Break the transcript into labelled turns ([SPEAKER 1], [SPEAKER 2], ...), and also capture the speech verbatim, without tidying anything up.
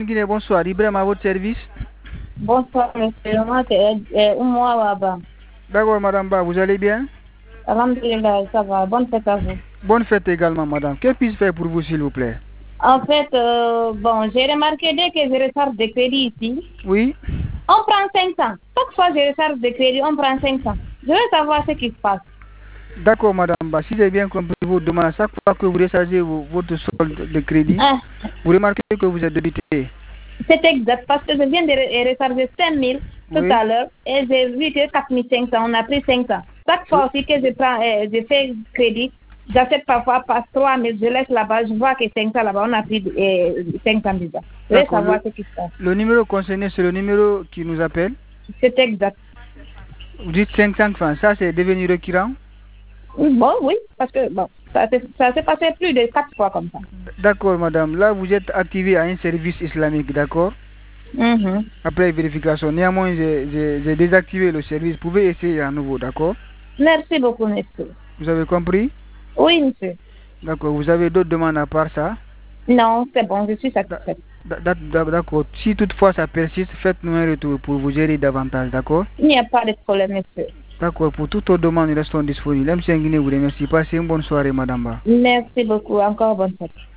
[SPEAKER 1] Guinée, bonsoir. Ibrahim à votre service.
[SPEAKER 2] Bonsoir, monsieur. Moi, c'est Oumou Waba.
[SPEAKER 1] D'accord, madame Ba, vous allez bien?
[SPEAKER 2] Alhamdulillah, ça va. Bonne fête à vous.
[SPEAKER 1] Bonne fête également, madame. Que puis-je faire pour vous, s'il vous plaît?
[SPEAKER 2] En fait, euh, bon, j'ai remarqué dès que je recharge des crédits ici,
[SPEAKER 1] Oui.
[SPEAKER 2] on prend cinq cents. Chaque fois que je recharge des crédits, on prend cinq cents. Je veux savoir ce qui se passe.
[SPEAKER 1] D'accord, madame Ba. Si j'ai bien compris vos demandes, chaque fois que vous rechargez votre solde de crédit,
[SPEAKER 2] Ah,
[SPEAKER 1] vous remarquez que vous êtes débité.
[SPEAKER 2] c'est exact, parce que je viens de re- recharger cinq mille tout
[SPEAKER 1] Oui.
[SPEAKER 2] à l'heure et j'ai vu que quatre mille cinq cents, on a pris cinq cents. Chaque fois aussi que je prends, euh, je fais crédit, j'achète parfois par trois mille, je laisse là-bas, je vois que cinq cents là-bas, on a pris euh, cinq cents déjà. Je veux
[SPEAKER 1] D'accord,
[SPEAKER 2] savoir
[SPEAKER 1] le-
[SPEAKER 2] ce qui se passe.
[SPEAKER 1] Le numéro concerné, c'est le numéro qui nous appelle.
[SPEAKER 2] C'est exact.
[SPEAKER 1] Vous dites cinq cents francs. Ça, c'est devenu récurrent.
[SPEAKER 2] Bon, oui, parce que bon, ça s'est ça s'est passé plus de quatre fois comme ça.
[SPEAKER 1] D'accord, madame. Là, vous êtes activé à un service islamique, d'accord?
[SPEAKER 2] Mhm.
[SPEAKER 1] Après vérification. Néanmoins, j'ai j'ai- j'ai désactivé le service. Vous pouvez essayer à nouveau, d'accord?
[SPEAKER 2] Merci beaucoup, monsieur.
[SPEAKER 1] Vous avez compris?
[SPEAKER 2] Oui, monsieur.
[SPEAKER 1] D'accord. Vous avez d'autres demandes à part ça?
[SPEAKER 2] Non, c'est bon, je suis
[SPEAKER 1] Da-
[SPEAKER 2] satisfaite.
[SPEAKER 1] da- da- da- D'accord. Si toutefois ça persiste, faites-nous un retour pour vous gérer davantage, d'accord?
[SPEAKER 2] Il n'y a pas de problème, monsieur.
[SPEAKER 1] D'accord. Pour toutes vos demandes, nous restons disponibles. M. Nguine vous remercie. Passez une bonne soirée, madame Ba.
[SPEAKER 2] Merci beaucoup. Encore bonne fête.